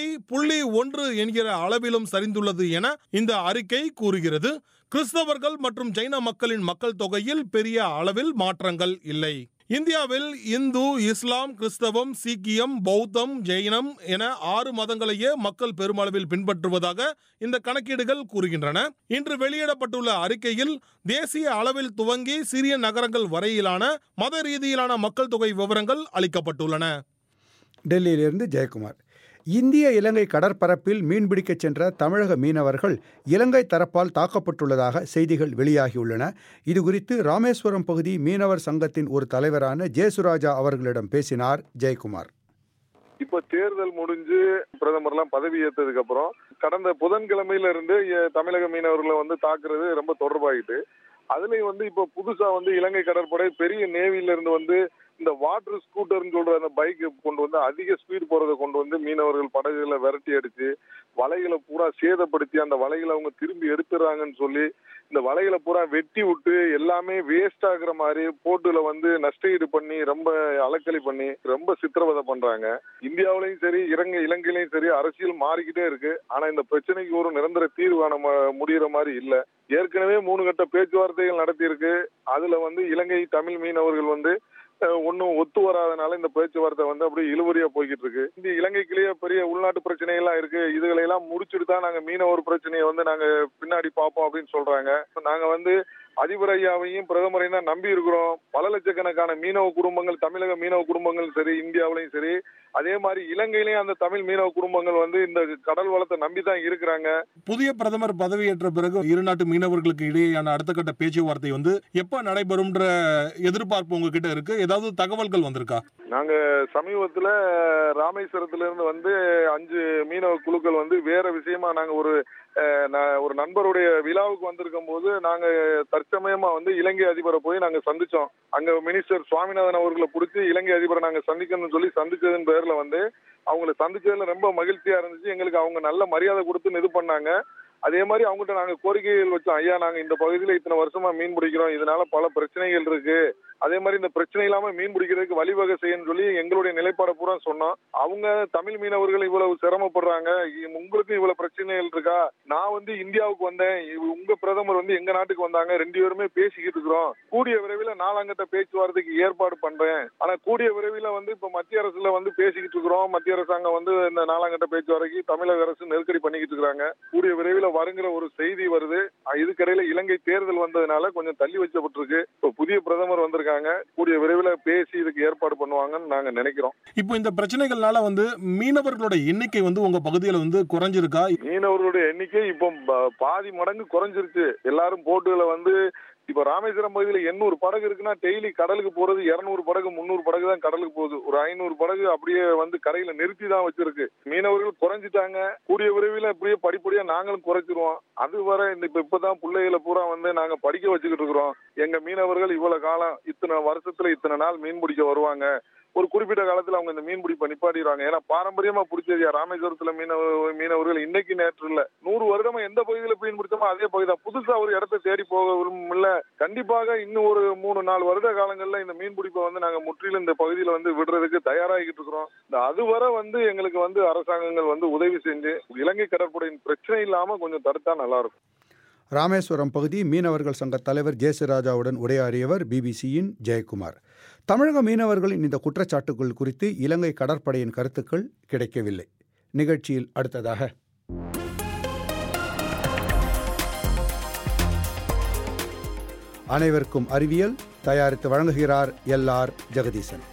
0.1 என்கிற அளவிலும் சரிந்துள்ளது என இந்த அறிக்கை கூறுகிறது. கிறிஸ்தவர்கள் மற்றும் ஜைன மக்களின் மக்கள் தொகையில் பெரிய அளவில் மாற்றங்கள் இல்லை. இந்தியாவில் இந்து, இஸ்லாம், கிறிஸ்தவம், சீக்கியம், பௌத்தம், ஜெயினம் என 6 மதங்களையே மக்கள் பெருமளவில் பின்பற்றுவதாக இந்த கணக்கீடுகள் கூறுகின்றன. இன்று வெளியிடப்பட்டுள்ள அறிக்கையில் தேசிய அளவில் துவங்கி சிறிய நகரங்கள் வரையிலான மத ரீதியிலான மக்கள் தொகை விவரங்கள் அளிக்கப்பட்டுள்ளன. டெல்லியிலிருந்து ஜெயக்குமார். இந்திய இலங்கை கடற்பரப்பில் மீன்பிடிக்கச் சென்ற தமிழக மீனவர்கள் இலங்கை தரப்பால் தாக்கப்பட்டுள்ளதாக செய்திகள் வெளியாகியுள்ளன. இதுகுறித்து ராமேஸ்வரம் பகுதி மீனவர் சங்கத்தின் ஒரு தலைவரான ஜேசுராஜா அவர்களிடம் பேசினார் ஜெயக்குமார். இப்ப தேர்தல் முடிஞ்சு பிரதமர்லாம் பதவி ஏற்றதுக்கு அப்புறம் கடந்த புதன்கிழமையில இருந்து தமிழக மீனவர்களை வந்து தாக்குறது ரொம்ப தொடர்பாயிட்டு, அதுலயும் இப்ப புதுசா இலங்கை கடற்படை பெரிய நேவில இருந்து இந்த வாட்டர் ஸ்கூட்டர்னு சொல்ற அந்த பைக்கு கொண்டு வந்து அதிக ஸ்பீடு போறதை கொண்டு வந்து மீனவர்கள் படகுகளை விரட்டி அடிச்சு வலைகளை பூரா சேதப்படுத்தி அந்த வலைகளை அவங்க திரும்பி எடுத்துறாங்கன்னு சொல்லி இந்த வலைகளை பூரா வெட்டி விட்டு எல்லாமே வேஸ்ட் ஆகுற மாதிரி போட்டுல நஷ்டஈடு பண்ணி ரொம்ப அலக்கலி பண்ணி ரொம்ப சித்திரவதை பண்றாங்க. இந்தியாவிலையும் சரி இலங்கையிலையும் சரி அரசியல் மாறிக்கிட்டே இருக்கு. ஆனா இந்த பிரச்சனைக்கு ஒரு நிரந்தர தீர்வு காண முடியற மாதிரி இல்ல. ஏற்கனவே 3 கட்ட பேச்சுவார்த்தைகள் நடத்தி இருக்கு. அதுல இலங்கை தமிழ் மீனவர்கள் ஒன்னும் ஒத்து வராதனால இந்த பேச்சுவார்த்தை அப்படியே இழுவறியா போய்கிட்டு இருக்கு. இந்த இலங்கைக்குள்ளேயே பெரிய உள்நாட்டு பிரச்சனை எல்லாம் இருக்கு. இதுகளை எல்லாம் முடிச்சுட்டு தான் நாங்க மீனவர் பிரச்சனையை நாங்க பின்னாடி பார்ப்போம் அப்படின்னு சொல்றாங்க. நாங்க அதிபர் ஐயாவையும் பிரதமரையும் தான் நம்பி இருக்கிறோம். பல லட்சக்கணக்கான மீனவ குடும்பங்கள், தமிழக மீனவ குடும்பங்கள் சரி, இந்தியாவிலையும் சரி, அதே மாதிரி இலங்கையிலையும் அந்த தமிழ் மீனவ குடும்பங்கள் இந்த கடல் வளத்தை நம்பி தான் இருக்கிறாங்க. புதிய பிரதமர் பதவியேற்ற பிறகு இரு நாட்டு மீனவர்களுக்கு இடையேயான அடுத்த கட்ட பேச்சுவார்த்தை எப்ப நடைபெறும்ன்ற எதிர்பார்ப்பு உங்ககிட்ட இருக்கு? ஏதாவது தகவல்கள் வந்திருக்கா? நாங்க சமீபத்துல ராமேஸ்வரத்துல இருந்து 5 மீனவ குழுக்கள் வேற விஷயமா நாங்க ஒரு நண்பருடைய விழாவுக்கு வந்திருக்கும் போது நாங்க தற்சமயமா இலங்கை அதிபரை போய் நாங்க சந்திச்சோம். அங்க மினிஸ்டர் சுவாமிநாதன் அவர்களை பிடிச்சி இலங்கை அதிபரை நாங்க சந்திக்கணும்னு சொல்லி சந்திச்சதன் பேர்ல அவங்களை சந்திச்சதுல ரொம்ப மகிழ்ச்சியா இருந்துச்சு. எங்களுக்கு அவங்க நல்ல மரியாதை கொடுத்து இது பண்ணாங்க. அதே மாதிரி அவங்ககிட்ட நாங்க கோரிக்கைகள் வச்சோம். ஐயா, நாங்க இந்த பகுதியில இத்தனை வருஷமா மீன் பிடிக்கிறோம், இதனால பல பிரச்சனைகள் இருக்கு, அதே மாதிரி இந்த பிரச்சனை இல்லாம மீன் பிடிக்கிறதுக்கு வழிவகை செய்யணும்னு சொல்லி எங்களுடைய நிலைப்பாடை பூரா சொன்னோம். அவங்க தமிழ் மீனவர்கள் இவ்வளவு சிரமப்படுறாங்க, உங்களுக்கு இவ்வளவு பிரச்சனைகள் இருக்கா, நான் இந்தியாவுக்கு வந்தேன், உங்க பிரதமர் எங்க நாட்டுக்கு வந்தாங்க, 2 பேருமே பேசிக்கிட்டு இருக்கிறோம், கூடிய விரைவில் 4 பேச்சுவார்த்தைக்கு ஏற்பாடு பண்றேன். ஆனா கூடிய விரைவில் இப்ப மத்திய அரசுல பேசிக்கிட்டு இருக்கிறோம். மத்திய அரசாங்கம் இந்த 4 பேச்சுவார்த்தைக்கு தமிழக அரசு நெருக்கடி பண்ணிக்கிட்டு இருக்காங்க. கூடிய விரைவில் வருங்கிற ஒரு செய்தி வருது. இதுக்கடையில இலங்கை தேர்தல் வந்ததுனால கொஞ்சம் தள்ளி வச்சப்பட்டிருக்கு. இப்ப புதிய பிரதமர் வந்திருக்காங்க. கூடிய விரைவில் பேசி இதுக்கு ஏற்பாடு பண்ணுவாங்கன்னு நாங்க நினைக்கிறோம். இப்போ இந்த பிரச்சனைகள்னால மீனவர்களோட எண்ணிக்கை உங்க பகுதியில குறைஞ்சிருக்கா? மீனவர்களுடைய எண்ணிக்கை இப்போ பாதி மடங்கு குறைஞ்சிருச்சு. எல்லாரும் போட்டுகளை இப்ப ராமேஸ்வரம் பகுதியில 800 படகு இருக்குன்னா டெய்லி கடலுக்கு போறது 200 படகு 300 படகு தான் கடலுக்கு போகுது. ஒரு 500 படகு அப்படியே கரையில நிறுத்தி தான் வச்சிருக்கு. மீனவர்கள் குறைஞ்சிட்டாங்க. கூடிய விரைவில் அப்படியே படிப்படியா நாங்களும் குறைச்சிருவோம். அது வரை இப்பதான் பிள்ளைகளை பூரா நாங்க படிக்க வச்சுக்கிட்டு இருக்கிறோம். எங்க மீனவர்கள் இவ்வளவு காலம் இத்தனை வருஷத்துல இத்தனை நாள் மீன் பிடிக்க வருவாங்க, ஒரு குறிப்பிட்ட காலத்துல அவங்க இந்த மீன் பிடிப்பை நிப்பாட்டிடுவாங்க. ஏன்னா பாரம்பரியமா பிடிச்சது ராமேஸ்வரத்துல மீனவர்கள் இன்னைக்கு நேற்று இல்ல, 100 வருடமா எந்த பகுதியில மீன் பிடிச்சோமோ அதே பகுதி தான். புதுசா ஒரு இடத்தை தேடி போக விரும்பல. கண்டிப்பாக இன்னும் ஒரு 3-4 வருட காலங்கள்ல இந்த மீன் பிடிப்பை நாங்க முற்றிலும் இந்த பகுதியில விடுறதுக்கு தயாராகிட்டு இருக்கிறோம். அதுவரை எங்களுக்கு அரசாங்கங்கள் உதவி செஞ்சு இலங்கை கடற்படையின் பிரச்சனை இல்லாம கொஞ்சம் தடுத்தா நல்லா இருக்கும். ராமேஸ்வரம் பகுதி மீனவர்கள் சங்க தலைவர் ஜேசுராஜாவுடன் உரையாடியவர் பிபிசியின் ஜெயக்குமார். தமிழக மீனவர்களின் இந்த குற்றச்சாட்டுகள் குறித்து இலங்கை கடற்படையின் கருத்துக்கள் கிடைக்கவில்லை. நிகழ்ச்சியில் அடுத்ததாக அனைவருக்கும் அறிவியல் தயாரித்து வழங்குகிறார் LR ஜெகதீசன்.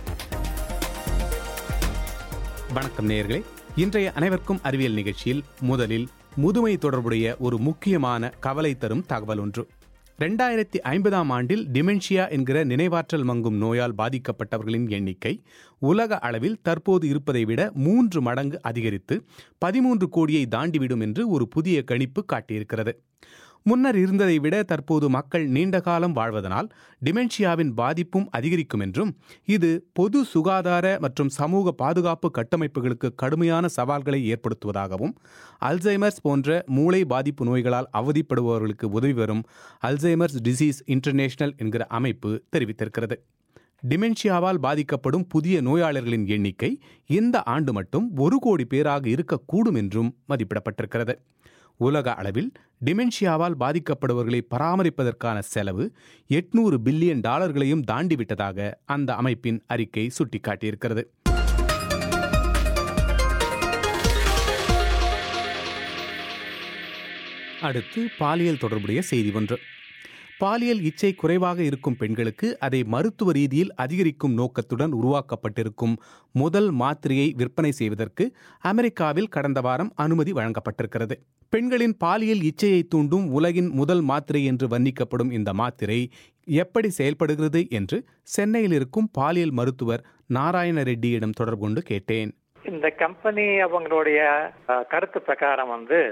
வணக்கம் நேயர்களே. இன்றைய அனைவருக்கும் அறிவியல் நிகழ்ச்சியில் முதலில் முதுமை தொடர்புடைய ஒரு முக்கியமான கவலை தரும் தகவல் ஒன்று. 2050ஆம் ஆண்டில் டிமென்ஷியா என்கிற நினைவாற்றல் மங்கும் நோயால் பாதிக்கப்பட்டவர்களின் எண்ணிக்கை உலக அளவில் தற்போது இருப்பதை விட 3 மடங்கு அதிகரித்து 13 கோடியை தாண்டிவிடும் என்று ஒரு புதிய கணிப்பு காட்டியிருக்கிறது. முன்னர் இருந்ததை விட தற்போது மக்கள் நீண்ட காலம் வாழ்வதனால் டிமென்ஷியாவின் பாதிப்பும் அதிகரிக்கும் என்றும் இது பொது சுகாதார மற்றும் சமூக பாதுகாப்பு கட்டமைப்புகளுக்கு கடுமையான சவால்களை ஏற்படுத்துவதாகவும் அல்சைமர்ஸ் போன்ற மூளை பாதிப்பு நோய்களால் அவதிப்படுபவர்களுக்கு உதவி வரும் அல்சைமர்ஸ் டிசீஸ் இன்டர்நேஷனல் என்கிற அமைப்பு தெரிவித்திருக்கிறது. டிமென்ஷியாவால் பாதிக்கப்படும் புதிய நோயாளர்களின் எண்ணிக்கை இந்த ஆண்டு மட்டும் 1 கோடி பேராக இருக்கக்கூடும் என்றும் மதிப்பிடப்பட்டிருக்கிறது. உலக அளவில் டிமென்ஷியாவால் பாதிக்கப்படுபவர்களை பராமரிப்பதற்கான செலவு $800 பில்லியன் தாண்டிவிட்டதாக அந்த அமைப்பின் அறிக்கை சுட்டிக்காட்டியிருக்கிறது. அடுத்து பாலியல் தொடர்புடைய செய்தி ஒன்று. பாலியல் இச்சை குறைவாக இருக்கும் பெண்களுக்கு அதை மருத்துவ ரீதியில் அதிகரிக்கும் நோக்கத்துடன் உருவாக்கப்பட்டிருக்கும் முதல் மாத்திரையை விற்பனை செய்வதற்கு அமெரிக்காவில் கடந்த வாரம் அனுமதி வழங்கப்பட்டிருக்கிறது. பெண்களின் பாலியல் இச்சையை தூண்டும் உலகின் முதல் மாத்திரை என்று வர்ணிக்கப்படும் இந்த மாத்திரை எப்படி செயல்படுகிறது என்று சென்னையில் இருக்கும் பாலியல் மருத்துவர் நாராயண ரெட்டியிடம் தொடர்பு கொண்டு கேட்டேன். இந்த கம்பெனி அவங்களுடைய கருத்து பிரகாரம்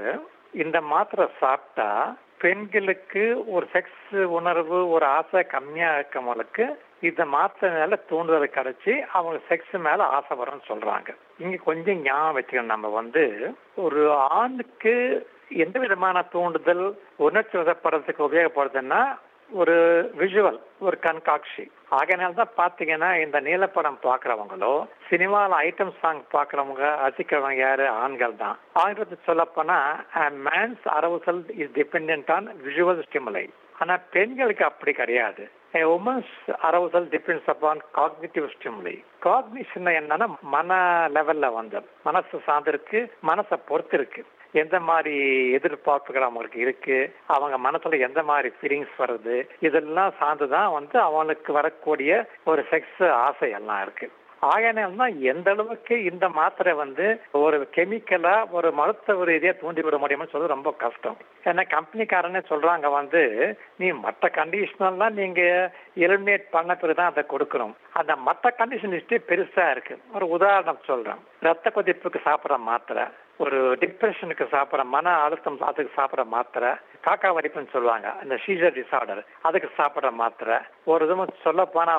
இந்த மாத்திரை சாப்பிட்டா பெண்களுக்கு ஒரு செக்ஸ் உணர்வு ஒரு ஆசை கம்மியா இருக்கவங்களுக்கு இந்த மாத்திரை மேல தூண்டுதல் கிடைச்சி அவங்க செக்ஸ் மேல ஆசை வரும்னு சொல்றாங்க. இங்க கொஞ்சம் ஞாபகம் வச்சுக்கணும், நம்ம ஒரு ஆணுக்கு எந்த விதமான தூண்டுதல் உணர்ச்சி வசப்படுறதுக்கு உபயோகப்படுதுன்னா ஒரு விஷுவல், ஒரு கண்காட்சி. ஆகையினால்தான் பாத்தீங்கன்னா இந்த நீலப்படம் பாக்குறவங்களோ சினிமால ஐட்டம் சாங் பாக்குறவங்க ரசிக்கிறவங்க யாரு? ஆண்கள் தான். ஆங்கிலத்தை சொல்லப்போனா மேன்ஸ் அரைவல் இஸ் டிபெண்டன்ட் ஆன் விஷுவல் ஸ்டிமுலை. ஆனா பெண்களுக்கு அப்படி கிடையாது. உமன்ஸ் அரைவல் டிபெண்ட்ஸ் அப்பான் காக்னிட்டிவ் ஸ்டிமுலை. காக்னிஷன் என்னன்னா மன லெவல்ல மனசு சார்ந்திருக்கு, மனசை பொறுத்து இருக்கு. எந்த மாதிரி எதிர்பார்ப்புகள் அவங்களுக்கு இருக்கு, அவங்க மனசுல எந்த மாதிரி ஃபீலிங்ஸ் வருது, இதெல்லாம் சார்ந்துதான் அவங்களுக்கு வரக்கூடிய ஒரு செக்ஸ் ஆசை எல்லாம் இருக்கு. ஆகையினால்தான் எந்த அளவுக்கு இந்த மாத்திரை ஒரு கெமிக்கலா ஒரு மருத்துவ ரீதியா தூண்டிவிட முடியும்னு சொல்றது ரொம்ப கஷ்டம். ஏன்னா கம்பெனிக்காரனே சொல்றாங்க நீ மற்ற கண்டிஷனெல்லாம் நீங்க எலிமினேட் பண்ண பிறகுதான் அதை கொடுக்கணும். அந்த மற்ற கண்டிஷன் லிஸ்டே பெருசா இருக்கு. ஒரு உதாரணம் சொல்றேன். ரத்த கொதிப்புக்கு சாப்பிட்ற மாத்திரை, ஒரு டிப்ரெஷனுக்கு சாப்பிட்ற மன அழுத்தம் அதுக்கு சாப்பிட்ற மாத்திரை, காக்கா வலிப்புன்னு சொல்லுவாங்க இந்த சீசர் டிசார்டர் அதுக்கு சாப்பிட்ற மாத்திரை, ஒரு இதுவும் சொல்ல போனா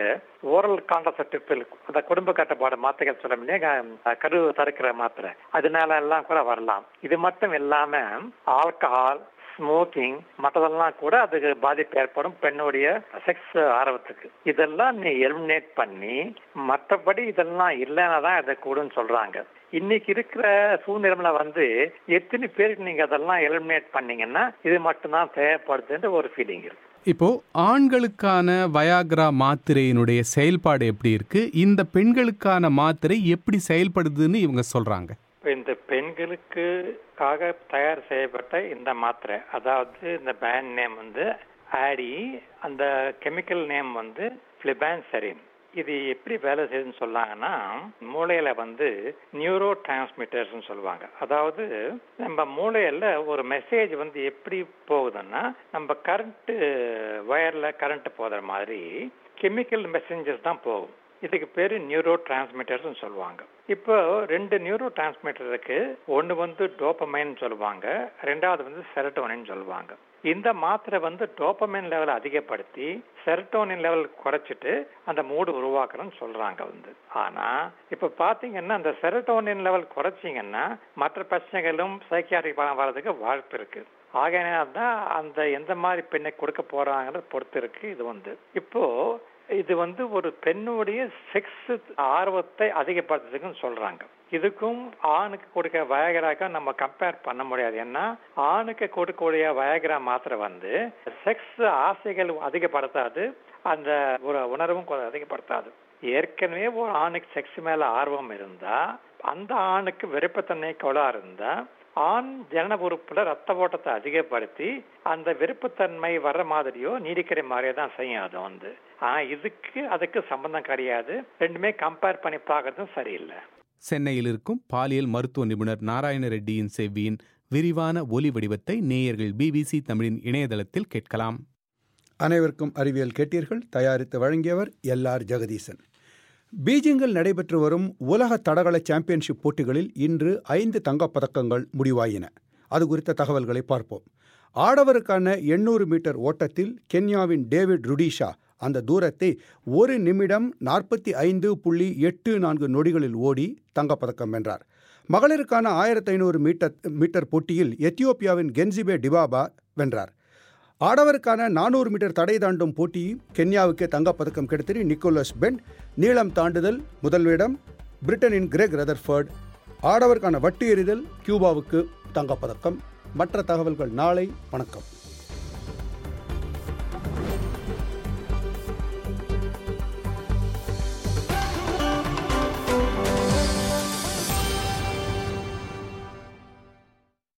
ஓரல் கான்ட்ரசெப்டிவ் பில் அந்த குடும்ப கட்டுப்பாடு மாத்திரைகள் சொல்ல முடியாது, கரு தடுக்கிற மாத்திரை, அதனால எல்லாம் கூட வரலாம். இது மட்டும் இல்லாம ஆல்கஹால், ஸ்மோக்கிங் மற்றதெல்லாம் கூட அதுக்கு பாதிப்பு ஏற்படும் பெண்ணுடைய செக்ஸ் ஆர்வத்துக்கு. இதெல்லாம் நீ எலிமினேட் பண்ணி மற்றபடி இதெல்லாம் இல்லைன்னாதான் இதை கூடன்னு சொல்றாங்க. இன்னைக்கு இருக்கிற சூழ்நிலையில எத்தனை பேருக்கு நீங்க அதெல்லாம் எலிமினேட் பண்ணீங்கன்னா இது மட்டும்தான் தேவைப்படுதுன்ற ஒரு ஃபீலிங் இருக்கு. இப்போ ஆண்களுக்கான வயாக்ரா மாத்திரையினுடைய செயல்பாடு எப்படி இருக்கு, இந்த பெண்களுக்கான மாத்திரை எப்படி செயல்படுதுன்னு இவங்க சொல்றாங்க. இந்த பெண்களுக்காக தயார் செய்யப்பட்ட இந்த மாத்திரை, அதாவது இந்த பிராண்ட் நேம் ஆடி, அந்த கெமிக்கல் நேம் ஃபிளிபான்சரின். இது எப்படி வேலை செய்யுதுன்னு சொல்லாங்கன்னா மூளையில நியூரோ டிரான்ஸ்மிட்டர்ஸ் சொல்லுவாங்க. அதாவது நம்ம மூளையில ஒரு மெசேஜ் எப்படி போகுதுன்னா நம்ம கரண்ட் வயர்ல கரண்ட் போகிற மாதிரி கெமிக்கல் மெசேஞ்சர்ஸ் தான் போகும். இதுக்கு பேரு நியூரோ டிரான்ஸ்மிட்டர்ஸ் சொல்லுவாங்க. இப்போ 2 நியூரோ டிரான்ஸ்மிட்டர் இருக்கு. ஒன்னு டோபமைன் சொல்லுவாங்க, ரெண்டாவது செரட்டோனின் சொல்லுவாங்க. இந்த மாத்திரை டோபமைன் லெவல் அதிகப்படுத்தி செரட்டோனின் லெவல் குறைச்சிட்டு அந்த மூடு உருவாக்குறன்னு சொல்றாங்க. ஆனா இப்ப பாத்தீங்கன்னா அந்த செரட்டோனின் லெவல் குறைச்சிங்கன்னா மற்ற பிரச்சனைகளும் சைக்கியாட்ரிக் வர்றதுக்கு வாய்ப்பு இருக்கு. ஆகையினால்தான் அந்த எந்த மாதிரி பெண்ணை கொடுக்க போறாங்கன்னு பொறுத்து இருக்கு. இது இப்போ இது ஒரு பெண்ணுடைய செக்ஸ் ஆர்வத்தை அதிகப்படுத்துறதுக்குன்னு சொல்றாங்க. இதுக்கும் ஆணுக்கு கொடுக்க வயகராக நம்ம கம்பேர் பண்ண முடியாது. ஏன்னா ஆணுக்கு கொடுக்கக்கூடிய வயகரா மாத்திரை செக்ஸ் ஆசைகள் அதிகப்படுத்தாது, அந்த ஒரு உணர்வும் அதிகப்படுத்தாது. ஏற்கனவே ஒரு ஆணுக்கு செக்ஸ் மேல ஆர்வம் இருந்தா அந்த ஆணுக்கு விருப்பத்தன்மை கோளாறு இருந்தா ஆண் ஜன உறுப்புல ரத்த ஓட்டத்தை அதிகப்படுத்தி அந்த விருப்பத்தன்மை வர்ற மாதிரியோ நீடிக்கிற மாதிரியோ தான் செய்யும். அது இதுக்கு அதுக்கு சம்பந்தம் கிடையாது. ரெண்டுமே கம்பேர் பண்ணி பார்க்கறதும் சரியில்லை. சென்னையில் இருக்கும் பாலியல் மருத்துவ நிபுணர் நாராயண ரெட்டியின் செவ்வியின் விரிவான ஒலி வடிவத்தை நேயர்கள் BBC தமிழின் இணையதளத்தில் கேட்கலாம். அனைவருக்கும் அறிவியல் கேட்டீர்கள். தயாரித்து வழங்கியவர் LR ஜெகதீசன். பீஜிங்கில் நடைபெற்று வரும் உலக தடகள சாம்பியன்ஷிப் போட்டிகளில் இன்று 5 தங்கப்பதக்கங்கள் முடிவாயின. அது குறித்த தகவல்களை பார்ப்போம். ஆடவருக்கான 800 மீட்டர் ஓட்டத்தில் கென்யாவின் டேவிட் ருடிஷா அந்த தூரத்தை 1 நிமிடம் 45.84 நொடிகளில் ஓடி தங்கப்பதக்கம் வென்றார். மகளிருக்கான 1500 மீட்டர் போட்டியில் எத்தியோப்பியாவின் கென்சிபே டிபாபா வென்றார். ஆடவருக்கான 400 மீட்டர் தடை தாண்டும் போட்டியில் கென்யாவுக்கு தங்கப்பதக்கம் கிடைத்தது. நிக்கோலஸ் பென்ட் நீளம் தாண்டுதல் முதலிடம், பிரிட்டனின் கிரெக் ரதர்ஃபர்ட். ஆடவருக்கான வட்டு எறிதல் கியூபாவுக்கு தங்கப்பதக்கம். மற்ற தகவல்கள் நாளை. வணக்கம்.